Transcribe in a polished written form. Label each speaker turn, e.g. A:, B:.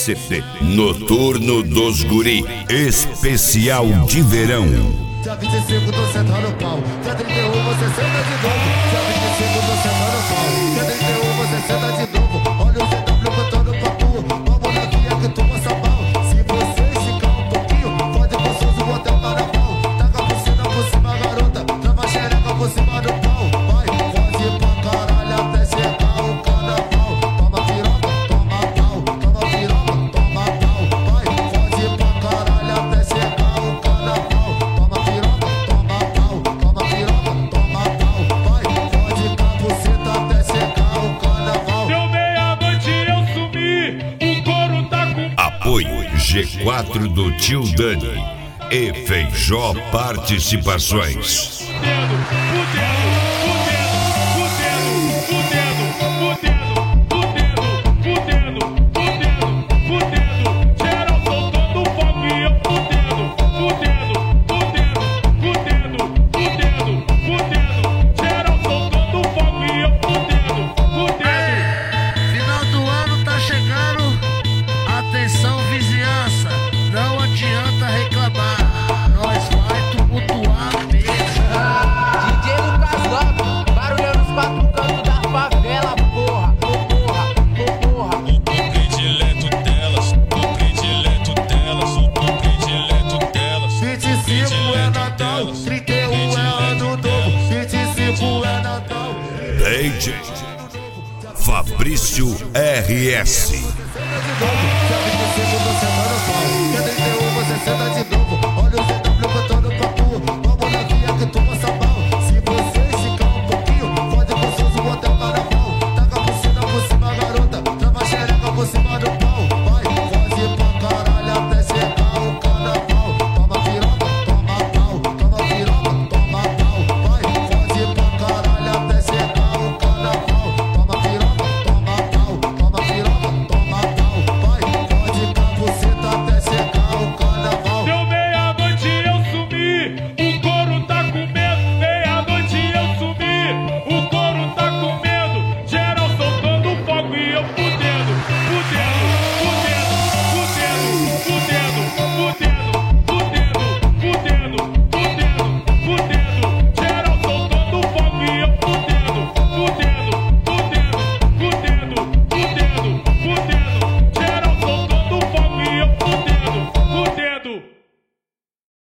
A: CP. Noturno dos Guri, especial de verão.
B: Dia 25 tô sentando pau, dia 31 você senta de novo. Dia 25 tô sentando pau, dia 31 você senta de novo. Olha o CW cantando pra tu, vamos na via que tu passa pau. Se você esticar um pouquinho, pode gostoso botar o carnaval. Taca a piscina por cima, garota, trava a xereca por cima do pau. Vai, pode pra caralho até chegar o carnaval. Toma piroca, toma pau, toma piroca, toma pau. Vai, pode pra caralho até chegar o carnaval. Toma piroca, toma pau, toma piroca, toma pau. Vai, pode pra buceta até chegar o carnaval.
C: Deu meia-noite eu sumi, o couro tá com...
A: Apoio G4 do Tio Dani e Feijó Participações.
C: Geral soltando fogo e eu fudendo. Geral soltando fogo e eu fudendo.
D: Final do ano tá chegando, atenção vizinhança, não adianta reclamar, nós vai tumultuar a mesa.
E: DJ Lucas Lopes, barulhando os quatro cantos da favela, porra.
F: O predileto delas, o predileto delas, o predileto delas.
B: 25 é Natal, 31 é Ano Novo, 25 é Natal.
A: DJ Fabrício RS.
B: Dia 25 tô sentando pau, dia 31 você senta de